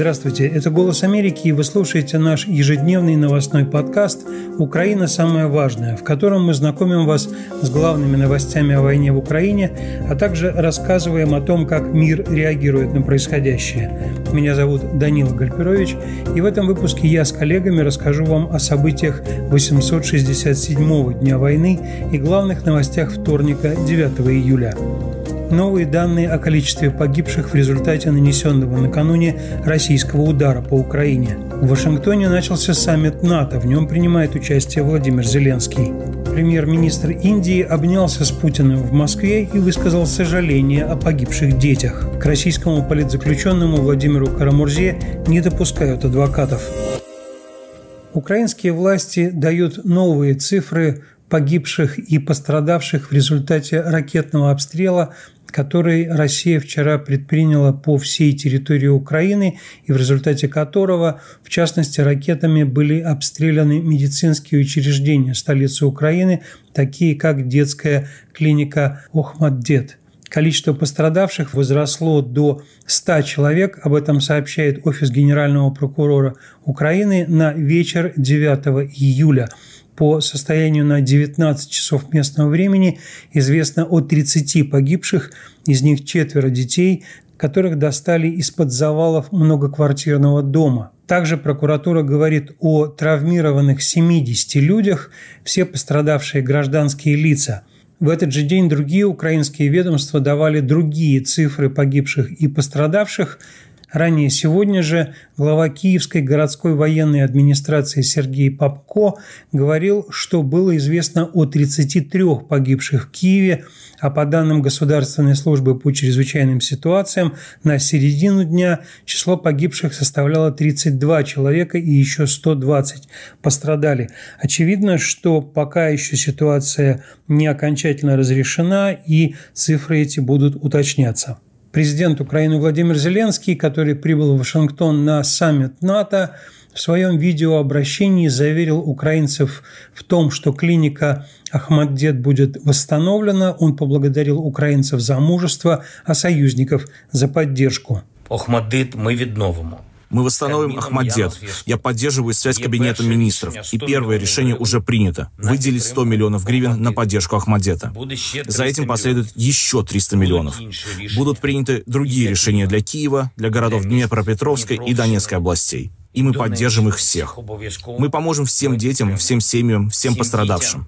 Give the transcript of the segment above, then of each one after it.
Здравствуйте, это «Голос Америки», и вы слушаете наш ежедневный новостной подкаст «Украина. Самое важное», в котором мы знакомим вас с главными новостями о войне в Украине, а также рассказываем о том, как мир реагирует на происходящее. Меня зовут Данила Гальперович, и в этом выпуске я с коллегами расскажу вам о событиях 867-го дня войны и главных новостях вторника, 9 июля. Новые данные о количестве погибших в результате нанесенного накануне российского удара по Украине. В Вашингтоне начался саммит НАТО, в нем принимает участие Владимир Зеленский. Премьер-министр Индии обнялся с Путиным в Москве и высказал сожаление о погибших детях. К российскому политзаключенному Владимиру Карамурзе не допускают адвокатов. Украинские власти дают новые цифры погибших и пострадавших в результате ракетного обстрела, который Россия вчера предприняла по всей территории Украины, и в результате которого, в частности, ракетами были обстреляны медицинские учреждения столицы Украины, такие как детская клиника «Охматдет». Количество пострадавших возросло до 100 человек, об этом сообщает Офис Генерального прокурора Украины на вечер 9 июля. По состоянию на 19 часов местного времени известно о 30 погибших, из них 4 детей, которых достали из-под завалов многоквартирного дома. Также прокуратура говорит о травмированных 70 людях, все пострадавшие гражданские лица. В этот же день другие украинские ведомства давали другие цифры погибших и пострадавших. Ранее сегодня же глава Киевской городской военной администрации Сергей Попко говорил, что было известно о 33 погибших в Киеве, а по данным Государственной службы по чрезвычайным ситуациям на середину дня число погибших составляло 32 человека и еще 120 пострадали. Очевидно, что пока еще ситуация не окончательно разрешена и цифры эти будут уточняться. Президент Украины Владимир Зеленский, который прибыл в Вашингтон на саммит НАТО, в своем видеообращении заверил украинцев в том, что клиника «Охматдет» будет восстановлена. Он поблагодарил украинцев за мужество, а союзников за поддержку. «Охматдит мы відновимо». Мы восстановим Охматдет. Я поддерживаю связь с Кабинетом министров. И первое решение уже принято – выделить 100 миллионов гривен на поддержку Охматдета. За этим последует еще 300 миллионов. Будут приняты другие решения для Киева, для городов Днепропетровской и Донецкой областей. И мы поддержим их всех. Мы поможем всем детям, всем семьям, всем пострадавшим.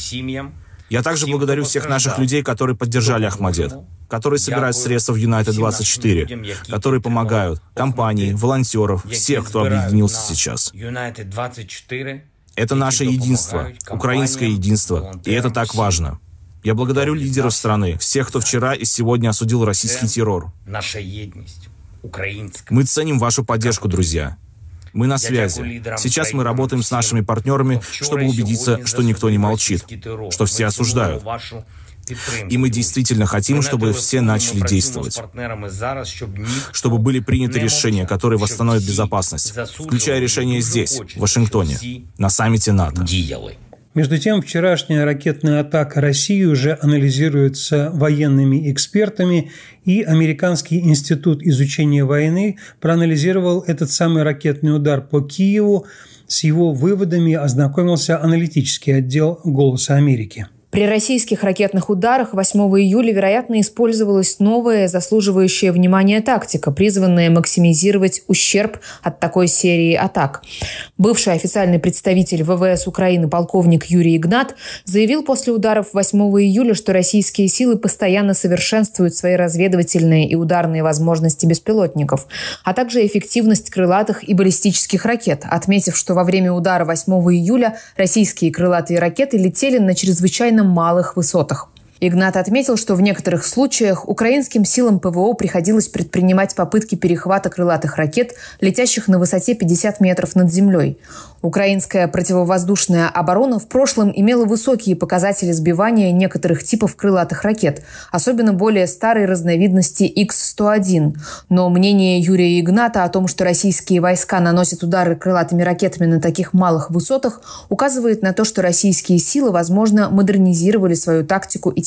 Я также благодарю всех наших людей, которые поддержали Охматдет, которые собирают средства в United24, которые помогают, компании, волонтеров, всех, кто объединился сейчас. Это наше единство, украинское единство, и это так важно. Я благодарю лидеров страны, всех, кто вчера и сегодня осудил российский террор. Мы ценим вашу поддержку, друзья. Мы на связи. Сейчас мы работаем с нашими партнерами, чтобы убедиться, что никто не молчит, что все осуждают. И мы действительно хотим, чтобы все начали действовать, чтобы были приняты решения, которые восстановят безопасность, включая решения здесь, в Вашингтоне, на саммите НАТО. Между тем, вчерашняя ракетная атака России уже анализируется военными экспертами, и Американский институт изучения войны проанализировал этот самый ракетный удар по Киеву. С его выводами ознакомился аналитический отдел «Голоса Америки». При российских ракетных ударах 8 июля, вероятно, использовалась новая, заслуживающая внимания тактика, призванная максимизировать ущерб от такой серии атак. Бывший официальный представитель ВВС Украины полковник Юрий Игнат заявил после ударов 8 июля, что российские силы постоянно совершенствуют свои разведывательные и ударные возможности беспилотников, а также эффективность крылатых и баллистических ракет, отметив, что во время удара 8 июля российские крылатые ракеты летели на чрезвычайно малых высотах. Игнат отметил, что в некоторых случаях украинским силам ПВО приходилось предпринимать попытки перехвата крылатых ракет, летящих на высоте 50 метров над землей. Украинская противовоздушная оборона в прошлом имела высокие показатели сбивания некоторых типов крылатых ракет, особенно более старой разновидности Х-101. Но мнение Юрия Игната о том, что российские войска наносят удары крылатыми ракетами на таких малых высотах, указывает на то, что российские силы, возможно, модернизировали свою тактику и технологию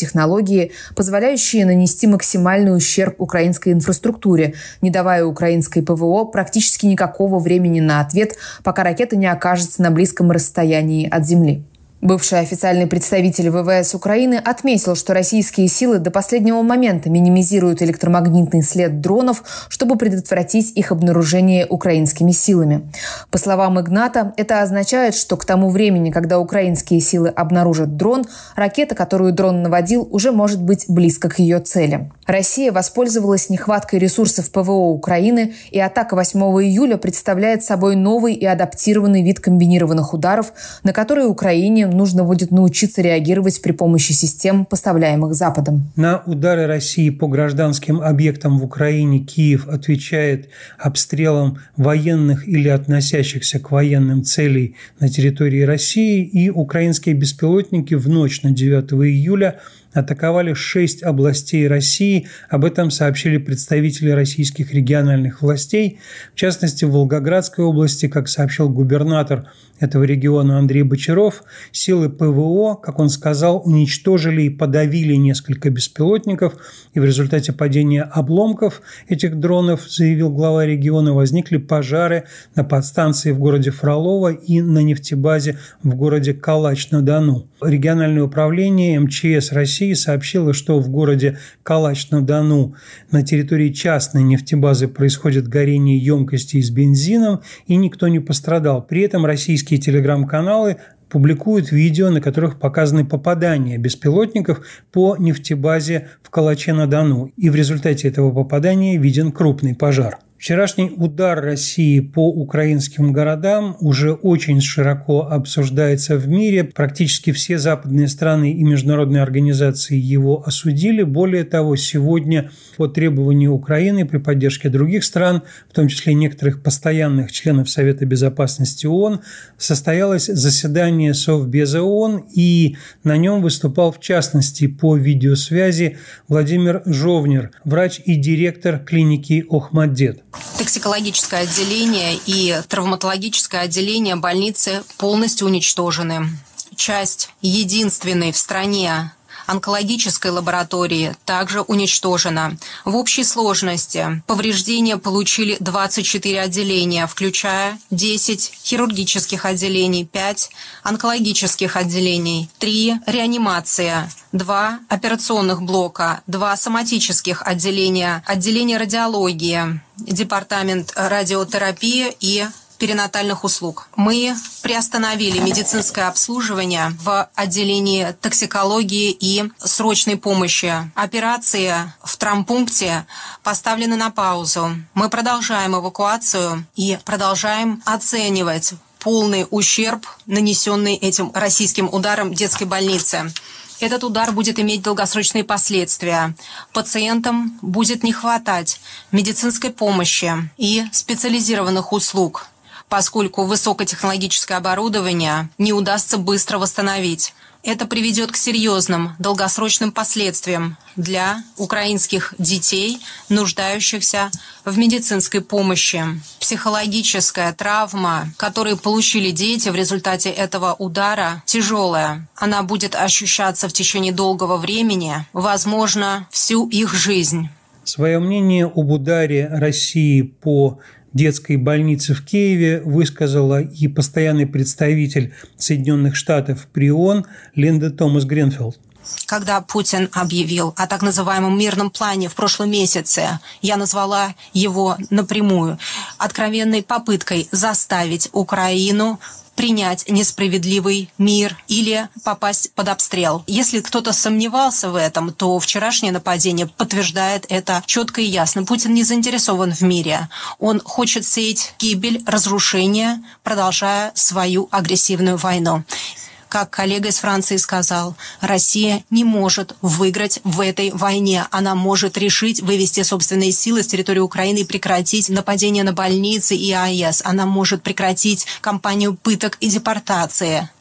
технологии, позволяющие нанести максимальный ущерб украинской инфраструктуре, не давая украинской ПВО практически никакого времени на ответ, пока ракета не окажется на близком расстоянии от земли. Бывший официальный представитель ВВС Украины отметил, что российские силы до последнего момента минимизируют электромагнитный след дронов, чтобы предотвратить их обнаружение украинскими силами. По словам Игната, это означает, что к тому времени, когда украинские силы обнаружат дрон, ракета, которую дрон наводил, уже может быть близко к ее цели. Россия воспользовалась нехваткой ресурсов ПВО Украины, и атака 8 июля представляет собой новый и адаптированный вид комбинированных ударов, на которые Украине нужно будет научиться реагировать при помощи систем, поставляемых Западом. На удары России по гражданским объектам в Украине Киев отвечает обстрелом военных или относящихся к военным целей на территории России, и украинские беспилотники в ночь на 9 июля атаковали 6 областей России. Об этом сообщили представители российских региональных властей. В частности, в Волгоградской области, как сообщил губернатор этого региона Андрей Бочаров, силы ПВО, как он сказал, уничтожили и подавили несколько беспилотников, и в результате падения обломков этих дронов, заявил глава региона, возникли пожары на подстанции в городе Фролово и на нефтебазе в городе Калач-на-Дону. Региональное управление МЧС России сообщило, что в городе Калач-на-Дону на территории частной нефтебазы происходит горение емкостей с бензином, и никто не пострадал. При этом российские телеграм-каналы публикуют видео, на которых показаны попадания беспилотников по нефтебазе в Калаче-на-Дону. И в результате этого попадания виден крупный пожар. Вчерашний удар России по украинским городам уже очень широко обсуждается в мире. Практически все западные страны и международные организации его осудили. Более того, сегодня по требованию Украины при поддержке других стран, в том числе некоторых постоянных членов Совета Безопасности ООН, состоялось заседание Совбеза ООН, и на нем выступал в частности по видеосвязи Владимир Жовнер, врач и директор клиники «Охматдет». Токсикологическое отделение и травматологическое отделение больницы полностью уничтожены. Часть единственной в стране онкологической лаборатории также уничтожена. В общей сложности повреждения получили 24 отделения, включая 10 хирургических отделений, 5 онкологических отделений, 3 реанимация, 2 операционных блока, 2 соматических отделения, отделение радиологии, департамент радиотерапии и перинатальных услуг. Мы приостановили медицинское обслуживание в отделении токсикологии и срочной помощи. Операции в травмпункте поставлены на паузу. Мы продолжаем эвакуацию и продолжаем оценивать полный ущерб, нанесенный этим российским ударом детской больнице. Этот удар будет иметь долгосрочные последствия. Пациентам будет не хватать медицинской помощи и специализированных услуг, поскольку высокотехнологическое оборудование не удастся быстро восстановить. Это приведет к серьезным долгосрочным последствиям для украинских детей, нуждающихся в медицинской помощи. Психологическая травма, которую получили дети в результате этого удара, тяжелая. Она будет ощущаться в течение долгого времени, возможно, всю их жизнь. Свое мнение об ударе России по детской больнице в Киеве высказала и постоянный представитель Соединенных Штатов при ООН Линда Томас-Гринфилд. Когда Путин объявил о так называемом мирном плане в прошлом месяце, я назвала его напрямую откровенной попыткой заставить Украину принять несправедливый мир или попасть под обстрел. Если кто-то сомневался в этом, то вчерашнее нападение подтверждает это четко и ясно. Путин не заинтересован в мире. Он хочет сеять гибель, разрушение, продолжая свою агрессивную войну. Как коллега из Франции сказал, Россия не может выиграть в этой войне. Она может решить вывести собственные силы с территории Украины и прекратить нападение на больницы и АЭС. Она может прекратить кампанию пыток и депортации. И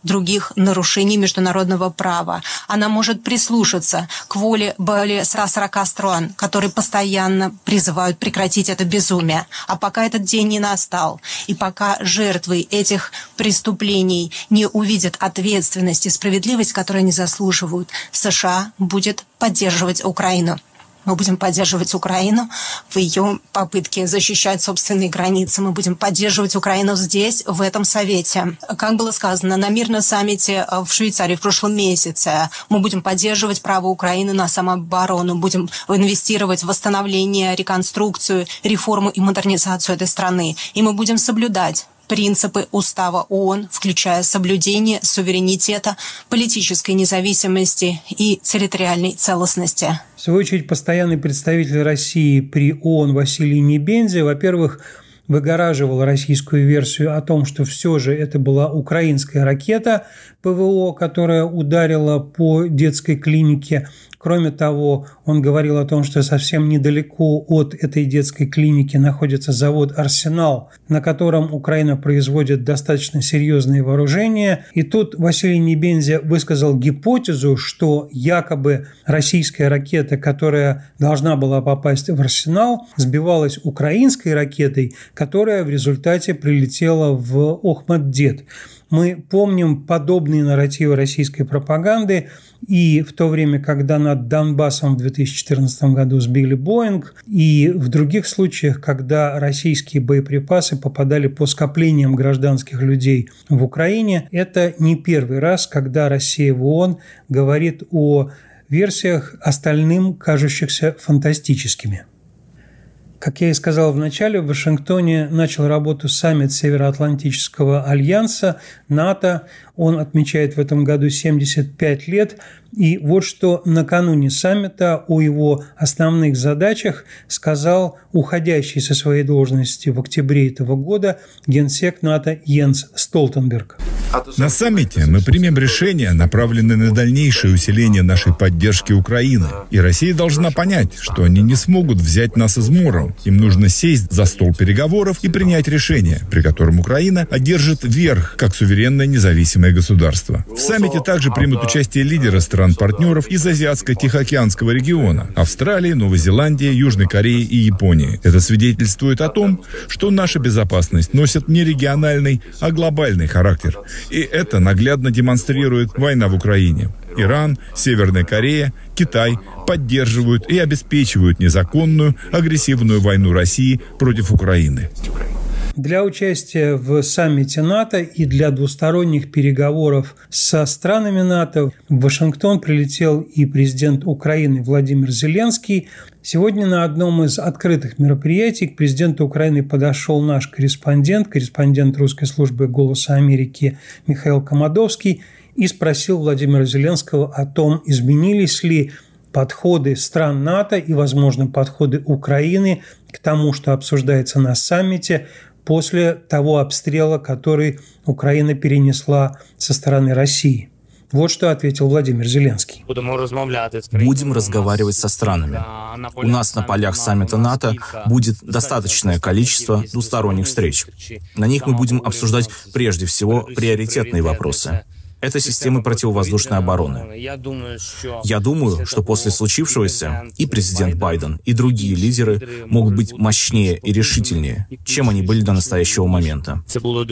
других нарушений международного права. Она может прислушаться к воле более 140 стран, которые постоянно призывают прекратить это безумие. А пока этот день не настал, и пока жертвы этих преступлений не увидят ответственность и справедливость, которую они заслуживают, США будет поддерживать Украину. Мы будем поддерживать Украину в ее попытке защищать собственные границы. Мы будем поддерживать Украину здесь, в этом Совете. Как было сказано, на мирном саммите в Швейцарии в прошлом месяце мы будем поддерживать право Украины на самооборону, будем инвестировать в восстановление, реконструкцию, реформу и модернизацию этой страны. И мы будем соблюдать принципы Устава ООН, включая соблюдение суверенитета, политической независимости и территориальной целостности. В свою очередь, постоянный представитель России при ООН Василий Небензи, во-первых, выгораживал российскую версию о том, что все же это была украинская ракета ПВО, которая ударила по детской клинике. Кроме того, он говорил о том, что совсем недалеко от этой детской клиники находится завод «Арсенал», на котором Украина производит достаточно серьезные вооружения. И тут Василий Небензи высказал гипотезу, что якобы российская ракета, которая должна была попасть в «Арсенал», сбивалась украинской ракетой, которая в результате прилетела в Охматдит. Мы помним подобные нарративы российской пропаганды, и в то время, когда над Донбассом в 2014 году сбили «Боинг», и в других случаях, когда российские боеприпасы попадали по скоплениям гражданских людей в Украине, это не первый раз, когда Россия в ООН говорит о версиях, остальным кажущихся фантастическими. Как я и сказал в начале, в Вашингтоне начал работу саммит Североатлантического альянса НАТО. Он отмечает в этом году 75 лет. И вот что накануне саммита о его основных задачах сказал уходящий со своей должности в октябре этого года генсек НАТО Йенс Столтенберг. На саммите мы примем решения, направленные на дальнейшее усиление нашей поддержки Украины. И Россия должна понять, что они не смогут взять нас измором. Им нужно сесть за стол переговоров и принять решение, при котором Украина одержит верх как суверенное независимое государство. В саммите также примут участие лидеры стран-партнеров из Азиатско-Тихоокеанского региона – Австралии, Новой Зеландии, Южной Кореи и Японии. Это свидетельствует о том, что наша безопасность носит не региональный, а глобальный характер. И это наглядно демонстрирует война в Украине. Иран, Северная Корея, Китай поддерживают и обеспечивают незаконную, агрессивную войну России против Украины. Для участия в саммите НАТО и для двусторонних переговоров со странами НАТО в Вашингтон прилетел и президент Украины Владимир Зеленский. Сегодня на одном из открытых мероприятий к президенту Украины подошел наш корреспондент русской службы «Голоса Америки» Михаил Комадовский и спросил Владимира Зеленского о том, изменились ли подходы стран НАТО и, возможно, подходы Украины к тому, что обсуждается на саммите после того обстрела, который Украина перенесла со стороны России. Вот что ответил Владимир Зеленский. Будем разговаривать со странами. У нас на полях саммита НАТО будет достаточное количество двусторонних встреч. На них мы будем обсуждать прежде всего приоритетные вопросы. Это системы противовоздушной обороны. Я думаю, что после случившегося и президент Байден, и другие лидеры могут быть мощнее и решительнее, чем они были до настоящего момента.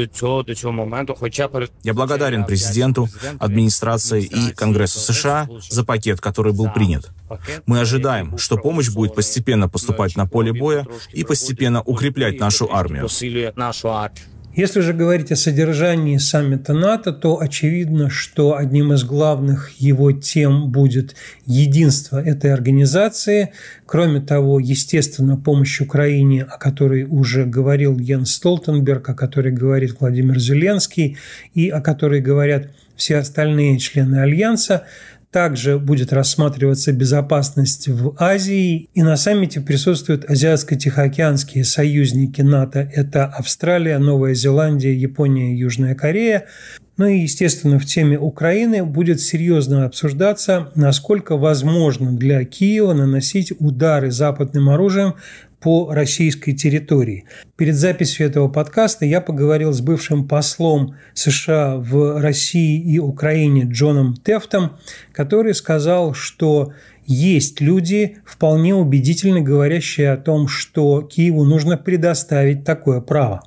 Я благодарен президенту, администрации и Конгрессу США за пакет, который был принят. Мы ожидаем, что помощь будет постепенно поступать на поле боя и постепенно укреплять нашу армию. Если же говорить о содержании саммита НАТО, то очевидно, что одним из главных его тем будет единство этой организации. Кроме того, естественно, помощь Украине, о которой уже говорил Йенс Столтенберг, о которой говорит Владимир Зеленский и о которой говорят все остальные члены Альянса. Также будет рассматриваться безопасность в Азии. И на саммите присутствуют азиатско-тихоокеанские союзники НАТО. Это Австралия, Новая Зеландия, Япония и Южная Корея. Ну и, естественно, в теме Украины будет серьезно обсуждаться, насколько возможно для Киева наносить удары западным оружием по российской территории. Перед записью этого подкаста я поговорил с бывшим послом США в России и Украине Джоном Тефтом, который сказал, что есть люди, вполне убедительно говорящие о том, что Киеву нужно предоставить такое право.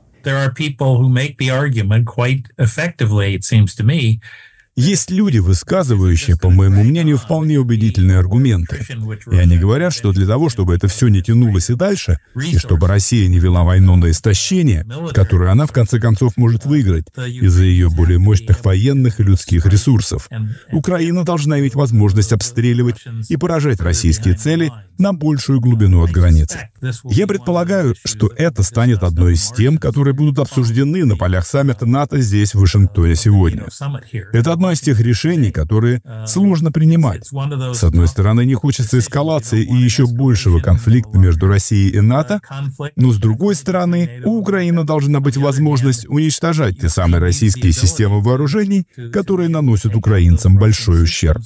Есть люди, высказывающие, по моему мнению, вполне убедительные аргументы. И они говорят, что для того, чтобы это все не тянулось и дальше, и чтобы Россия не вела войну на истощение, в которой она, в конце концов, может выиграть из-за ее более мощных военных и людских ресурсов, Украина должна иметь возможность обстреливать и поражать российские цели на большую глубину от границы. Я предполагаю, что это станет одной из тем, которые будут обсуждены на полях саммита НАТО здесь, в Вашингтоне, сегодня. Это одно из тех решений, которые сложно принимать. С одной стороны, не хочется эскалации и еще большего конфликта между Россией и НАТО, но с другой стороны, у Украины должна быть возможность уничтожать те самые российские системы вооружений, которые наносят украинцам большой ущерб.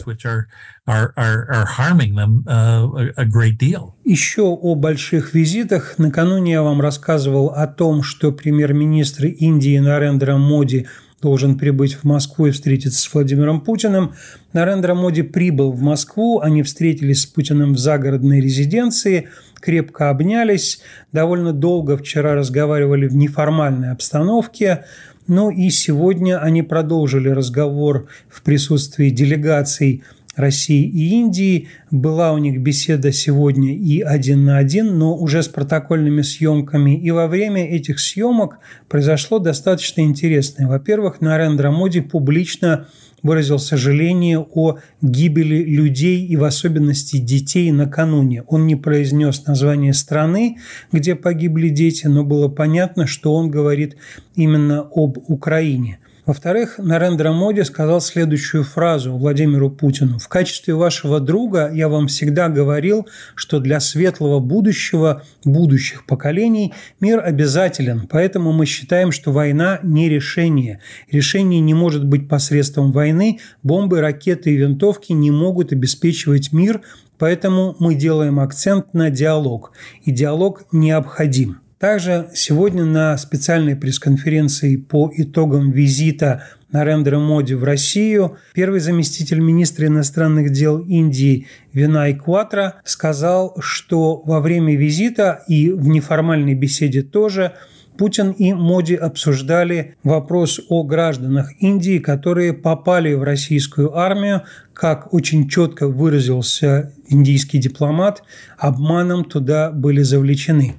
Еще о больших визитах. Накануне я вам рассказывал о том, что премьер-министр Индии Нарендра Моди должен прибыть в Москву и встретиться с Владимиром Путиным. Нарендра Моди прибыл в Москву, они встретились с Путиным в загородной резиденции, крепко обнялись, довольно долго вчера разговаривали в неформальной обстановке. Ну и сегодня они продолжили разговор в присутствии делегаций России и Индии. Была у них беседа сегодня и 1 на 1, но уже с протокольными съемками. И во время этих съемок произошло достаточно интересное. Во-первых, Нарендра Моди публично выразил сожаление о гибели людей и в особенности детей накануне. Он не произнес название страны, где погибли дети, но было понятно, что он говорит именно об Украине. Во-вторых, Нарендра Моди сказал следующую фразу Владимиру Путину. «В качестве вашего друга я вам всегда говорил, что для светлого будущего, будущих поколений мир обязателен, поэтому мы считаем, что война не решение. Решение не может быть посредством войны, бомбы, ракеты и винтовки не могут обеспечивать мир, поэтому мы делаем акцент на диалог, и диалог необходим». Также сегодня на специальной пресс-конференции по итогам визита Нарендры Моди в Россию первый заместитель министра иностранных дел Индии Винай Кватра сказал, что во время визита и в неформальной беседе тоже Путин и Моди обсуждали вопрос о гражданах Индии, которые попали в российскую армию, как очень четко выразился индийский дипломат, обманом туда были завлечены.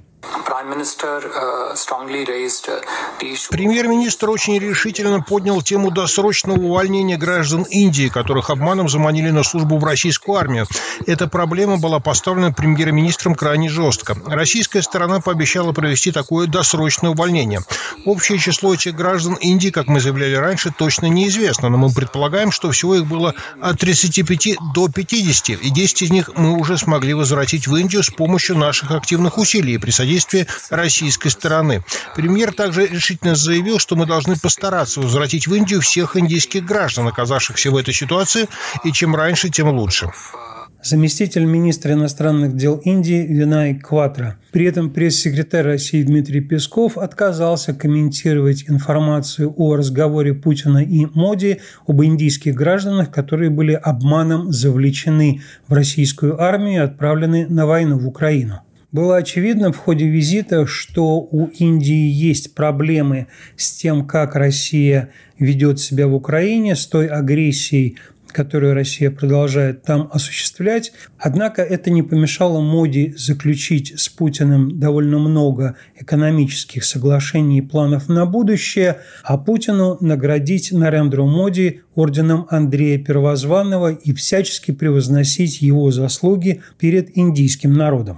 Премьер-министр очень решительно поднял тему досрочного увольнения граждан Индии, которых обманом заманили на службу в российскую армию. Эта проблема была поставлена премьер-министром крайне жестко. Российская сторона пообещала провести такое досрочное увольнение. Общее число этих граждан Индии, как мы заявляли раньше, точно неизвестно, но мы предполагаем, что всего их было от 35 до 50, и 10 из них мы уже смогли возвратить в Индию с помощью наших активных усилий и при содействии российской стороны. Премьер также решительно заявил, что мы должны постараться возвратить в Индию всех индийских граждан, оказавшихся в этой ситуации, и чем раньше, тем лучше. Заместитель министра иностранных дел Индии Винай Кватра. При этом пресс-секретарь России Дмитрий Песков отказался комментировать информацию о разговоре Путина и Моди об индийских гражданах, которые были обманом завлечены в российскую армию и отправлены на войну в Украину. Было очевидно в ходе визита, что у Индии есть проблемы с тем, как Россия ведет себя в Украине, с той агрессией, которую Россия продолжает там осуществлять. Однако это не помешало Моди заключить с Путиным довольно много экономических соглашений и планов на будущее, а Путину наградить Нарендру Моди орденом Андрея Первозванного и всячески превозносить его заслуги перед индийским народом.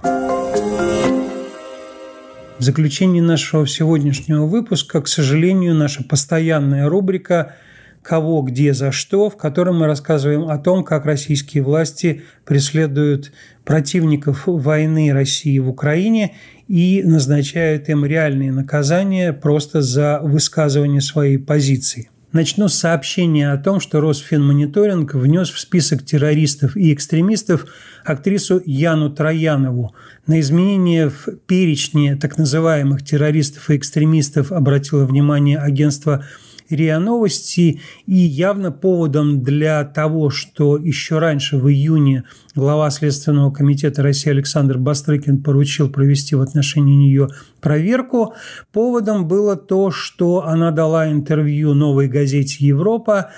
В заключении нашего сегодняшнего выпуска, к сожалению, наша постоянная рубрика «Кого, где, за что», в которой мы рассказываем о том, как российские власти преследуют противников войны России в Украине и назначают им реальные наказания просто за высказывание своей позиции. Начну с сообщения о том, что Росфинмониторинг внес в список террористов и экстремистов актрису Яну Троянову. На изменения в перечне так называемых террористов и экстремистов обратило внимание агентство РИА Новости, и явно поводом для того, что еще раньше, в июне, глава Следственного комитета России Александр Бастрыкин поручил провести в отношении нее проверку, поводом было то, что она дала интервью «Новой газете Европа»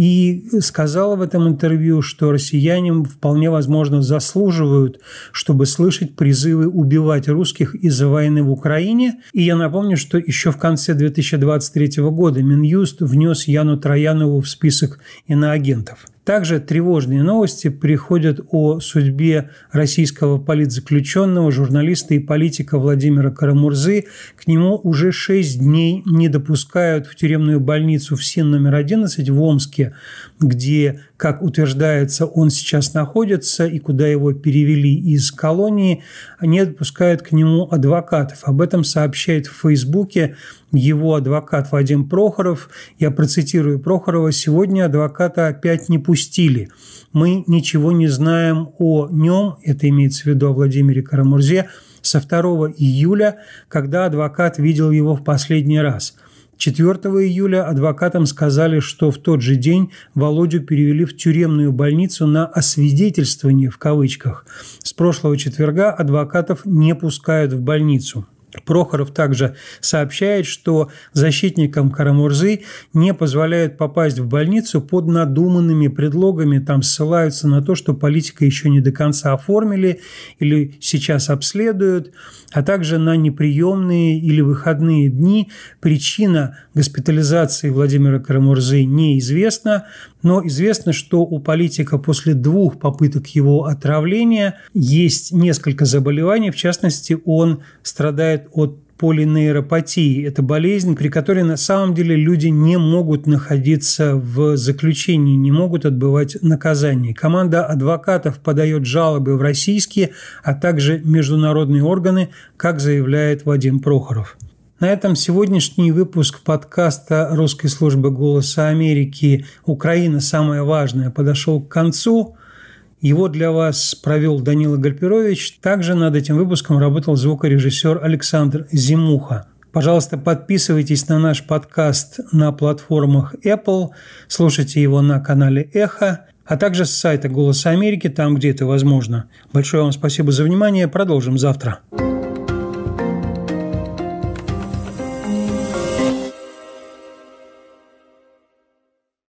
и сказала в этом интервью, что россияне вполне возможно заслуживают, чтобы слышать призывы убивать русских из-за войны в Украине. И я напомню, что еще в конце 2023 года Минюст внес Яну Троянову в список иноагентов. Также тревожные новости приходят о судьбе российского политзаключенного, журналиста и политика Владимира Карамурзы. К нему уже 6 дней не допускают в тюремную больницу ФСИН номер 11 в Омске, где, как утверждается, он сейчас находится и куда его перевели из колонии. Не допускают к нему адвокатов. Об этом сообщает в Фейсбуке его адвокат Вадим Прохоров. Я процитирую Прохорова: «Сегодня адвоката опять не пустили. Мы ничего не знаем о нем», это имеется в виду о Владимире Карамурзе, со 2 июля, когда адвокат видел его в последний раз. 4 июля адвокатам сказали, что в тот же день Володю перевели в тюремную больницу на «освидетельствование» в кавычках. С прошлого четверга адвокатов не пускают в больницу. Прохоров также сообщает, что защитникам Карамурзы не позволяют попасть в больницу под надуманными предлогами. Там ссылаются на то, что политика еще не до конца оформили или сейчас обследуют, а также на неприемные или выходные дни. Причина госпитализации Владимира Карамурзы неизвестна, но известно, что у политика после 2 попыток его отравления есть несколько заболеваний. В частности, он страдает от полинейропатии. Это болезнь, при которой на самом деле люди не могут находиться в заключении, не могут отбывать наказание. Команда адвокатов подает жалобы в российские, а также международные органы, как заявляет Вадим Прохоров. На этом сегодняшний выпуск подкаста русской службы «Голоса Америки» «Украина. Самое важное» подошел к концу. Его для вас провел Данила Гальперович. Также над этим выпуском работал звукорежиссер Александр Зимуха. Пожалуйста, подписывайтесь на наш подкаст на платформах Apple, слушайте его на канале «Эхо», а также с сайта «Голоса Америки», там, где это возможно. Большое вам спасибо за внимание. Продолжим завтра.